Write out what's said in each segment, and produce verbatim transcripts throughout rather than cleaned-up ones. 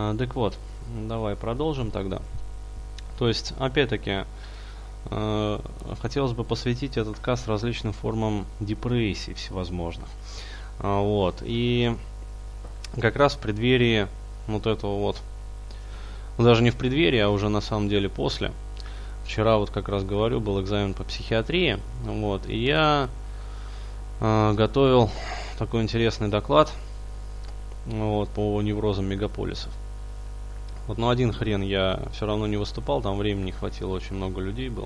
А, так вот, давай продолжим тогда. То есть, опять-таки, э, хотелось бы посвятить этот каст различным формам депрессий всевозможных. А, вот. И как раз в преддверии вот этого вот, ну, даже не в преддверии, а уже на самом деле после. Вчера вот как раз говорю, был экзамен по психиатрии, вот, и я э, готовил такой интересный доклад, вот, по неврозам мегаполисов. Вот, но один хрен я все равно не выступал, там времени не хватило, очень много людей было.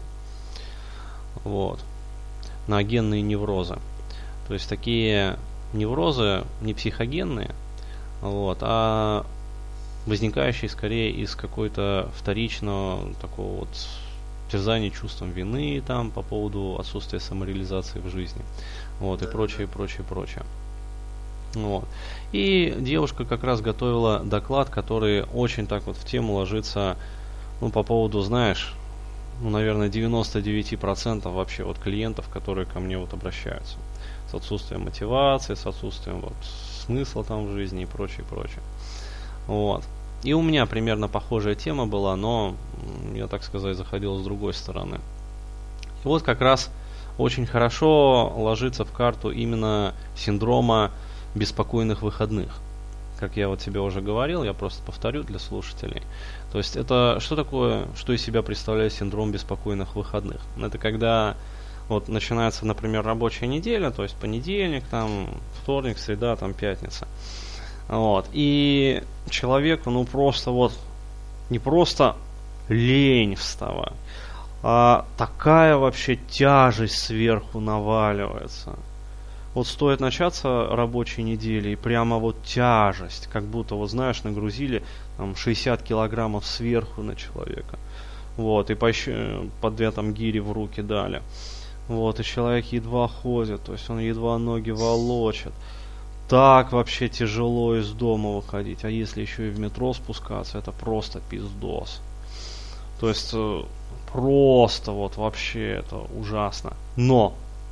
Вот. На генные неврозы. То есть такие неврозы не психогенные, вот, а возникающие скорее из какой-то вторичного такого вот терзания чувством вины там по поводу отсутствия самореализации в жизни. Вот, и прочее, прочее, прочее. Вот. И девушка как раз готовила доклад, который очень так вот в тему ложится, ну, по поводу, знаешь, ну, наверное, девяносто девять процентов вообще вот клиентов, которые ко мне вот обращаются. С отсутствием мотивации, с отсутствием вот смысла там в жизни и прочее, прочее. Вот. И у меня примерно похожая тема была, но я, так сказать, заходил с другой стороны. И вот как раз очень хорошо ложится в карту именно синдрома беспокойных выходных. Как я вот тебе уже говорил, я просто повторю для слушателей. То есть это что такое, что из себя представляет синдром беспокойных выходных? Это когда вот начинается, например, рабочая неделя, то есть понедельник, там, вторник, среда, там, пятница. Вот. И человеку, ну, просто вот, не просто лень вставать, а такая вообще тяжесть сверху наваливается. Вот стоит начаться рабочей недели, и прямо вот тяжесть, как будто, вот знаешь, нагрузили там шестьдесят килограммов сверху на человека. Вот, и по, по две там гири в руки дали. Вот, и человек едва ходит, то есть он едва ноги волочит. Так вообще тяжело из дома выходить, а если еще и в метро спускаться, это просто пиздос. То есть просто вот вообще это ужасно. Но,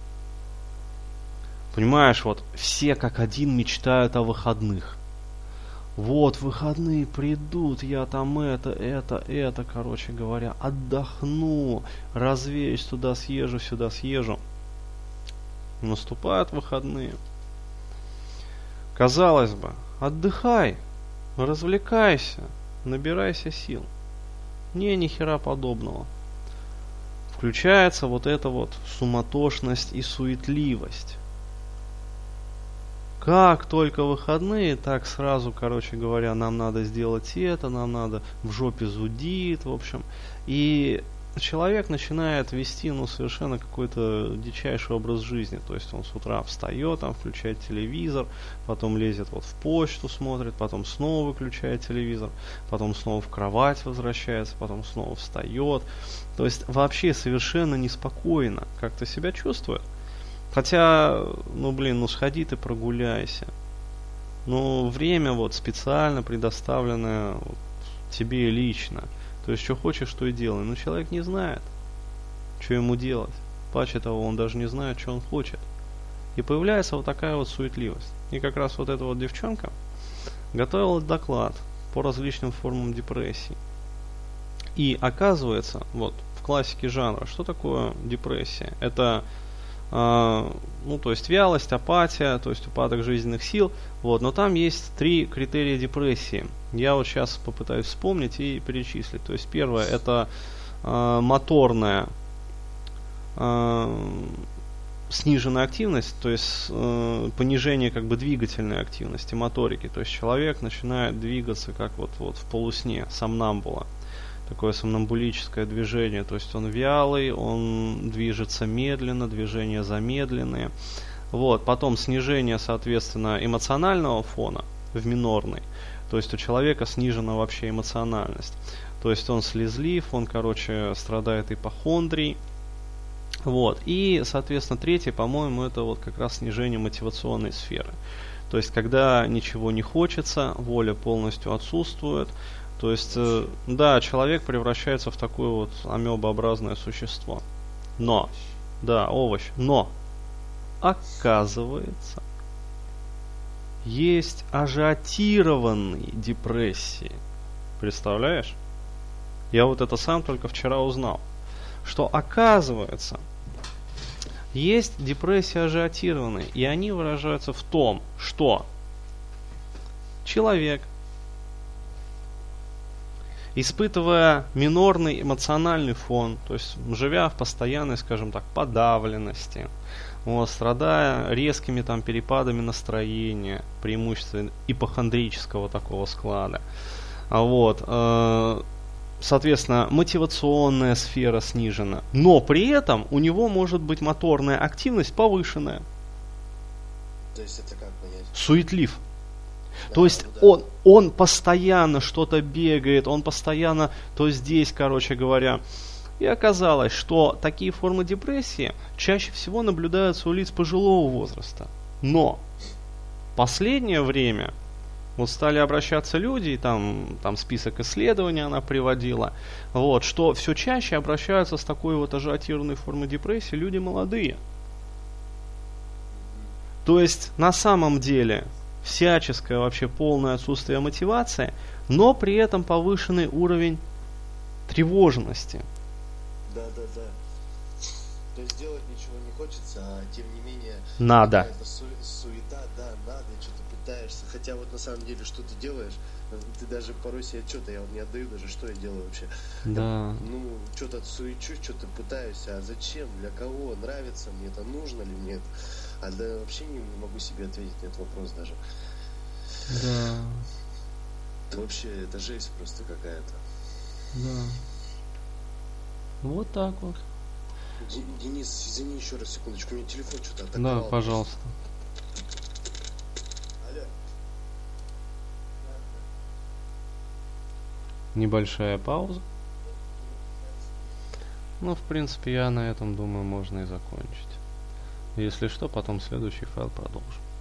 понимаешь, вот все как один мечтают о выходных. Вот, выходные придут, я там это, это, это, короче говоря, отдохну, развеюсь, туда съезжу, сюда съезжу. Наступают выходные. Казалось бы, отдыхай, развлекайся, набирайся сил. Не, ни хера подобного. Включается вот эта вот суматошность и суетливость. Как только выходные, так сразу, короче говоря, нам надо сделать это, нам надо, в жопе зудит, в общем. И человек начинает вести, ну, совершенно какой-то дичайший образ жизни. То есть он с утра встает, там, включает телевизор, потом лезет вот в почту, смотрит, потом снова выключает телевизор, потом снова в кровать возвращается, потом снова встает. То есть вообще совершенно неспокойно как-то себя чувствует. Хотя, ну, блин, ну, сходи ты прогуляйся. Ну, время вот специально предоставленное вот тебе лично. То есть, что хочешь, что и делай. Но человек не знает, что ему делать. Паче того, он даже не знает, что он хочет. И появляется вот такая вот суетливость. И как раз вот эта вот девчонка готовила доклад по различным формам депрессии. И оказывается, вот, в классике жанра, что такое депрессия? Это, э, ну, то есть вялость, апатия, то есть упадок жизненных сил. Вот, но там есть три критерия депрессии. Я вот сейчас попытаюсь вспомнить и перечислить. То есть первое, это э, моторная э, сниженная активность, то есть э, понижение как бы двигательной активности, моторики. То есть человек начинает двигаться как вот, вот в полусне, сомнамбула. Такое сомнамбулическое движение. То есть он вялый, он движется медленно, движения замедленные. Вот. Потом снижение, соответственно, эмоционального фона в минорный. То есть у человека снижена вообще эмоциональность. То есть он слезлив, он, короче, страдает ипохондрией. Вот. И, соответственно, третье, по-моему, это вот как раз снижение мотивационной сферы. То есть, когда ничего не хочется, воля полностью отсутствует. То есть, э, да, человек превращается в такое вот амебообразное существо. Но, да, овощ. Но, оказывается, есть ажиотированные депрессии. Представляешь? Я вот это сам только вчера узнал. Что оказывается, есть депрессии ажиотированные, и они выражаются в том, что человек, испытывая минорный эмоциональный фон, то есть живя в постоянной, скажем так, подавленности, вот, страдая резкими там перепадами настроения, преимущественно ипохондрического такого склада, вот, э, соответственно, мотивационная сфера снижена, но при этом у него может быть моторная активность повышенная. То есть это как понять? Суетлив. Да, То есть ну да. он, он постоянно что-то бегает, он постоянно то здесь, короче говоря. И оказалось, что такие формы депрессии чаще всего наблюдаются у лиц пожилого возраста. Но в последнее время вот стали обращаться люди, и там, там список исследований она приводила, вот, что все чаще обращаются с такой вот ажиотированной формой депрессии люди молодые. То есть на самом деле всяческое вообще полное отсутствие мотивации, но при этом повышенный уровень тревожности. Да, да, да. То есть делать ничего не хочется, а тем не менее Надо. какая-то су- суета, да, надо, что-то пытаешься. Хотя вот на самом деле, что ты делаешь, ты даже порой себе что-то, я вот не отдаю даже, что я делаю вообще. Да. Ну, что-то суечу, что-то пытаюсь, а зачем, для кого, нравится мне это, нужно ли мне это. А да вообще не могу себе ответить на этот вопрос даже. Да. Это вообще, это жесть просто какая-то. Да. Вот так вот. Д- Денис, извини еще раз секундочку, у меня телефон что-то Да, атаковал. пожалуйста. Алло. Небольшая пауза. Ну, в принципе, я на этом думаю, можно и закончить. Если что, потом следующий файл продолжим.